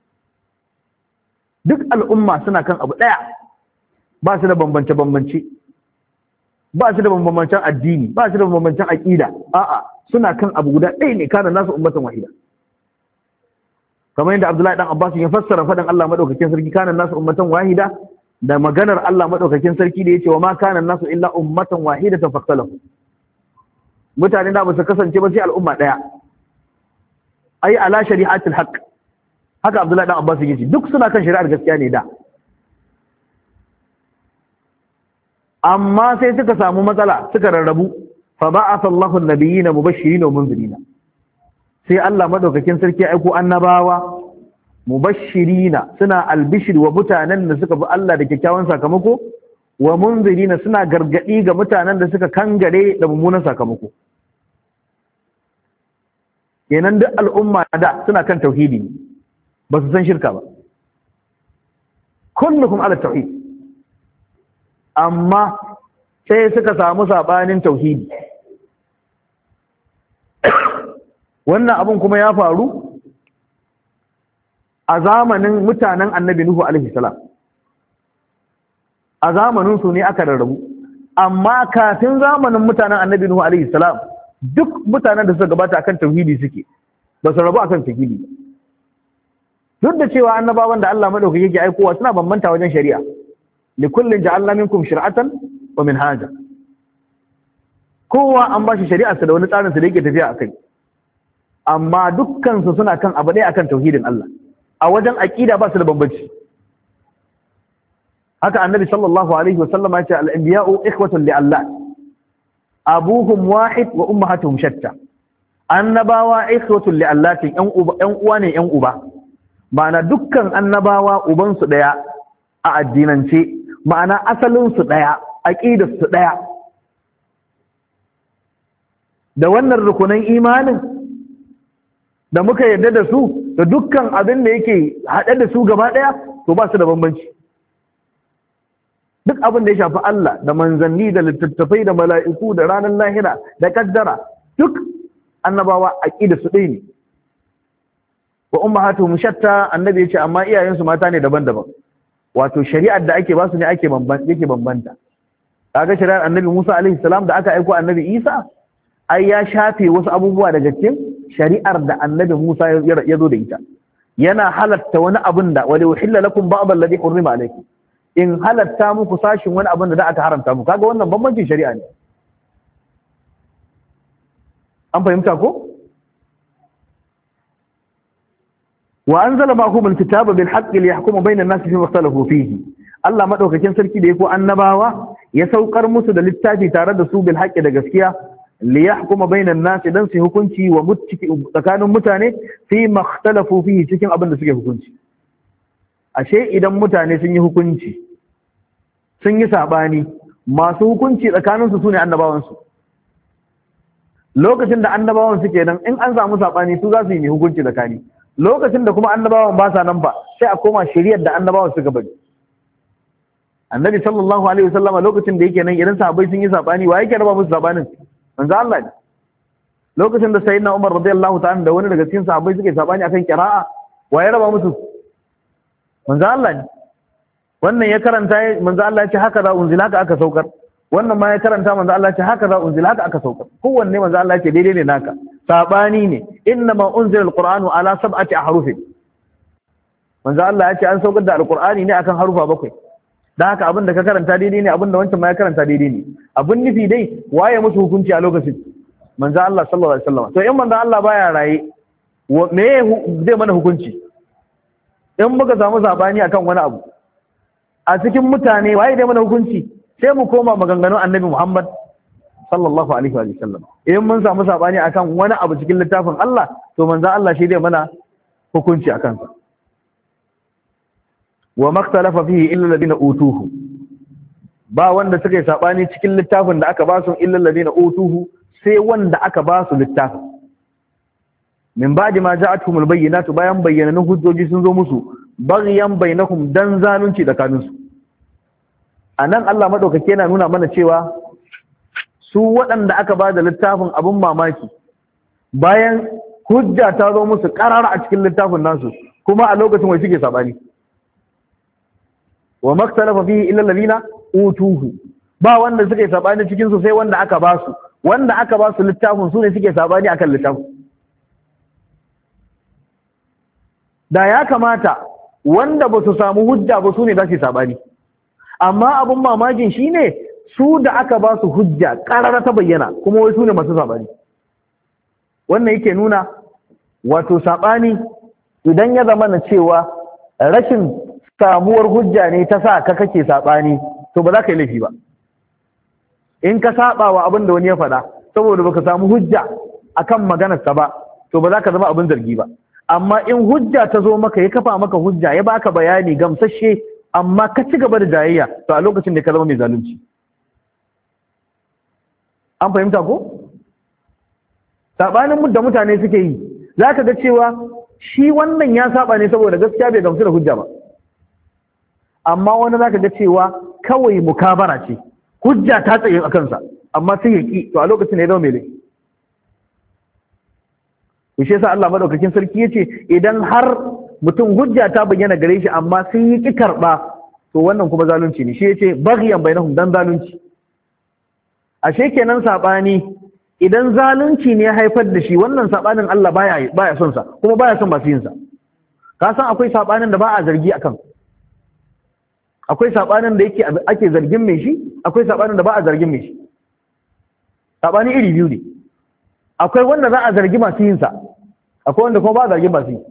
duk al'umma suna kan abu ɗaya, ba su da bambance-bambance, ba su da bambancen addini, ba su da bambancen aƙida, a'a suna kan abu guda ɗaya ne, kana nasu ummatan wahida. Kamar yadda Abdullahi ɗan Abbas ya fassara faɗin Allah maɗaukakin sarki, kana nasu ummatan wahida, da maganar Allah madaukakin sarki da yace wa ma kana nasu illa ummatan wahidatan faqtalahu. Mutane da ba su kasance ba sai al'umma daya, ai ala shari'atil haqq. Haka Abdullahi dan Abbas yake, duk suna kan shari'ar gaskiya ne da, amma sai suka samu matsala, suka rarrabu. Fa ba'atha Allahu an-nabiyina mubashirin wa munzirin, sai Allah madaukakin sarki ya aiko annabawa mubashirina, suna albishir wa mutanen da suka bi Allah da kyakkyawan sakamako, wa munzirina, suna gargadi ga mutanen da suka kangare da mummunan sakamako. Kenan duk al'umma da suna kan tauhidi ne, ba su san shirka ba, kullukum ala tauhid, amma sai suka samu sabanin tauhidi. Wannan abun kuma ya faru a zamanin mutanen annabi Nuhu alaihi salam. A zamanin su ne aka rarrabu, amma kafin zamanin mutanen annabi Nuhu alaihi salam duk mutanen da suka gabata akan tauhidi suke, ba su rabu akan tauhidi. Duk da cewa annabawan da Allah madaukaki yake aikowa suna bambanta wajen shari'a, li kullin ja'alna minkum shir'atan wa minhaja, kowa an ba shi shari'arsa da wani tsarin sa da yake tafiya akai, amma dukkan su suna kan abu ɗaya akan tauhidin Allah. A wajen aqida ba su da bambanci. Haka annabi sallallahu alaihi wa sallam ya ce al-anbiya'u ikhwatun li Allah, abuhum wahid wa ummahatuhum shatta. Annabawa ikhwatun li Allah, yan uwa ne yan uba. Ma'ana dukkan annabawa uban su daya a addinance, ma'ana asalin su daya, aqidar su daya. Da wannan rukunan imanin da muka yarda da su, da dukkan abin da yake haɗe da su gaba ɗaya, to ba su da bambanci. Duk abin da ya shafi Allah da manzanni da littattafai da mala'iku da ranar lahira da kaddara, duk annabawa aqida su ɗaya ne. Wa ummahatuhum shatta, annabi ya ce amma iyayensu mata ne daban-daban. Wato shari'ar da ake ba su ne yake bambanta. Kaga shari'ar annabi Musa alaihi salam da aka aiko annabi Isa, ai ya shafe wasu abubuwa daga cikin shari'ar da annabi Musa ya zo da ita. Yana halatta wani abin da wali uhilla lakum ba'd alladhi hurrima alaykum, in halatta muku sashin wani abin da aka haramta muku. Kaga wannan bambancin shari'a ne. An fahimta ko? Wa anzala ma'akum alkitaba bil haqqi liyahkuma bayna an-nasi fima ikhtalafu fihi. Allah madaukakin sarki da yako annabawa ya saukar musu da littafi tare da su bil haqqi da gaskiya, liyahkuma bainan nasi, dan su hukunci wa tsakanin mutane fi makhtalafu fihi, cikin abin da suke hukunci. Ashe idan mutane sun yi hukunci, sun yi sabani, masu hukunci tsakanin su sune annabawan su. lokacin da annabawan suke nan in an samu sabani su za su yi mai hukunci tsakani, lokacin da kuma annabawan ba sa nan ba sai a koma shari'ar da annabawan suka bari. Annabi sallallahu alaihi wasallama lokacin da yake nan idan sahabbai sun yi sabani wa yake raba musu sabanin? Manzo Allah ne. Lokacin da sayyidina Umar radiyallahu ta'ala da wani daga cikin sahabbai suke sabani akan qira'a wa ya raba musu? Manzo Allah ne. Wannan ya karanta manzo Allah ya ce haka za unzila haka aka saukar, wannan ma ya karanta manzo Allah ya ce haka za unzila haka aka saukar, kowanne manzo Allah ya ce daidai ne naka, sabani ne. Inna ma unzila alqur'anu ala sab'ati ahruf. Manzo Allah ya ce an saukar da alqur'ani ne akan harufa 7. dan haka abin da ka karanta daidai ne, abin da wancan ma ya karanta daidai ne. Abin nufi dai waye musu hukunci a lokacin? Manzo Allah sallallahu alaihi wasallam. To in manzo Allah baya raye me zai mana hukunci? In muka samu sabani akan wani abu a cikin mutane waye dai mana hukunci? Sai mu koma maganganun Annabi Muhammad sallallahu alaihi wa sallam. In mun samu sabani akan wani abu cikin littafin Allah, to manzo Allah shi dai mana hukunci akan sa. Wa maktalafa fihi illa alladhina utuhu. Ba wanda suka yi sabani cikin littafin da aka ba su illa alladhina utuhu, sai wanda aka ba su littafin. Min ba'di ma ja'atuhumul bayyinatu, bayan bayyananun hujjoji sun zo musu, baghyan bainahum, dan zalunci tsakaninsu. Anan Allah madaukake yana nuna mana cewa su waɗanda aka ba da littafin abun mamaki, bayan hujja ta zo musu karara a cikin littafin nasu, kuma a lokacin wai suke sabani. Wa maktalafa fihi illa alladhina utuhu. Ba wanda suke sabani cikin su sai wanda aka ba su. Wanda aka ba su littafin su ne suke sabani akan littafin. Da ya kamata wanda ba su samu hujja ba su ne za su sabani. Amma abun mamakin shine su da aka ba su hujja karara ta bayyana, kuma wai su ne masu sabani. Wannan yake nuna wato sabani idan ya zama na cewa rashin samuwar hujja ne ta sa ka kake sabani, to ba za ka yi laifi ba. In ka saba wa abin da wani ya faɗa saboda baka samu hujja akan maganarsa ba, to ba za ka zama abin zargi ba. Amma in hujja ta zo maka, ya kafa maka hujja, ya baka bayani gamsashe, amma ka ci gaba da jayayya, to a lokacin da ka zama mai zalunci. An fahimta ko? Sabanin da mutane suke yi, za ka ga cewa shi wannan ya saba ne saboda gaskiya bai gamsu da hujja ba. Amma wani za ka ga cewa kawai mukabara ce, hujja ta tsaye a kansa, amma sai ya ki, to a lokacin ya zama mai laifi. Shi yasa Allah madaukakin sarki yace idan har mutum hujja ta bayyana gare shi amma sai ya ki karba, to wannan kuma zalunci ne. Shi yace baghyan bainahum, dan zalunci. Ashe kenan sabani idan zalunci ne ya haifar da shi, wannan sabanin Allah baya son sa, kuma baya son masu yin sa. Ka san akwai sabanin da ba a zargi akan. Akwai sabanin da ake zargin mai shi, akwai sabanin da ba a zargin mai shi. Sabani iri biyu ne. Akwai wanda za a zargi masu yin sa, akwai wanda kuma ba a zargin masu yi.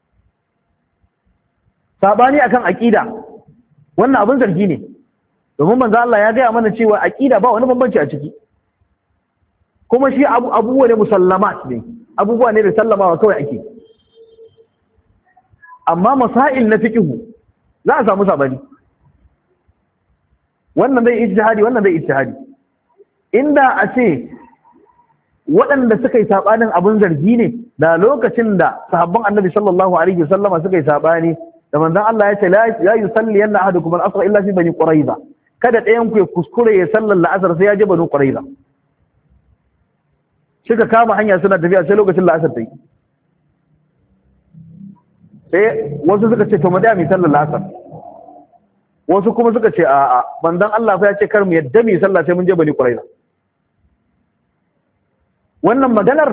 Sabani akan aqida, wannan abin zargi ne. Domin manzo Allah ya gaya mana cewa aqida ba wani bambanci a ciki. Kuma shi abubuwa ne musallamat ne, abubuwa ne da sallamawa kawai ake. Amma masail na fiqhu za a samu sabani. Wannan zai ijtihadi, wannan zai ijtihadi. Inda a ce waɗanda suka yi sabanin abin zargi ne, da lokacin da sahabban Annabi sallallahu alaihi wasallama suka yi sabani, da manzon Allah ya ce la yusalli yanna ahadukum al-asr illa fi bani quraiza. Kada ɗayan ku ya kuskure ya sallar la'asar sai ya je bani quraiza. Suka kama hanya suna tafiya sai lokacin la'asar ta yi. Sai wasu suka ce to mu da mu sallar la'asar. Wasu kuma suka ce a'a, manzon Allah fa ya ce kar mu yadda mu sallah sai mun je bani quraiza. Wannan maganar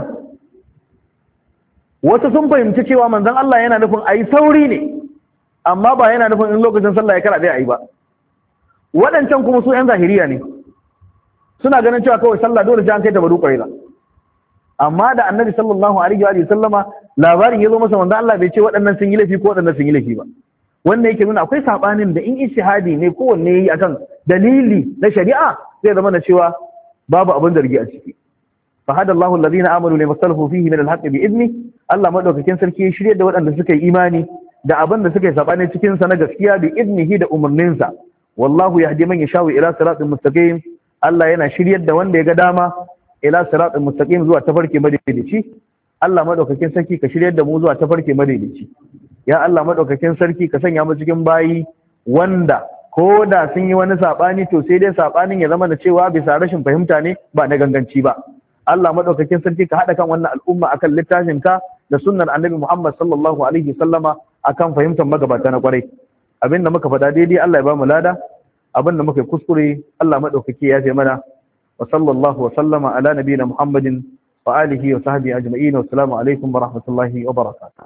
wasu sun fahimci cewa manzon Allah yana nufin ayi sauri ne, amma ba yana nufin in lokacin sallah ya kara dai ayi ba. Waɗancan kuma su 'yan zahiriya ne, suna ganin cewa kawai sallah dole sai an kai ta bani quraiza. Amma da Annabi sallallahu alaihi wa sallama labarin ya zo masa, manzon Allah bai ce waɗannan sun yi laifi ko waɗannan sun yi laifi ba. Wannan yake nuna akwai sabanin da in ijtihadi ne kowanne yayi akan dalili na shari'a zai zama na cewa babu abin zargi a ciki. Fa hada Allahu alladhina amanu limaktalafu fihi min al-haqq bi idni. Allah madaukakin sarki ya shirye da waɗanda suka yi imani da abin da suka yi sabani cikin sa na gaskiya bi idnihi da umarninsa. Wallahu yahdi man yashau ila siratin mustaqim. Allah yana shiryar da wanda ya ga dama ila siratal mustaqim zuwa tafarki madaidaici. Allah madaukakin sarki ka shiryar da mu zuwa tafarki madaidaici. Ya Allah madaukakin sarki ka sanya mu cikin bayi wanda ko da sun yi wani sabani to sai dai sabanin ya zama da cewa bisa rashin fahimta ne ba na ganganci ba. Allah madaukakin sarki ka hada kan wannan al'umma akan littafin ka da sunnar Annabi Muhammad sallallahu alaihi wasallama akan fahimtar magabata na kwarai. Abinda muka faɗa daidai Allah ya ba mu lada, abinda muka yi kuskure Allah madaukaki ya ce mana. Wa sallallahu wa sallama ala nabiyina Muhammadin wa alihi wa sahbihi ajma'in. Wa assalamu alaikum wa rahmatullahi wa barakatuh.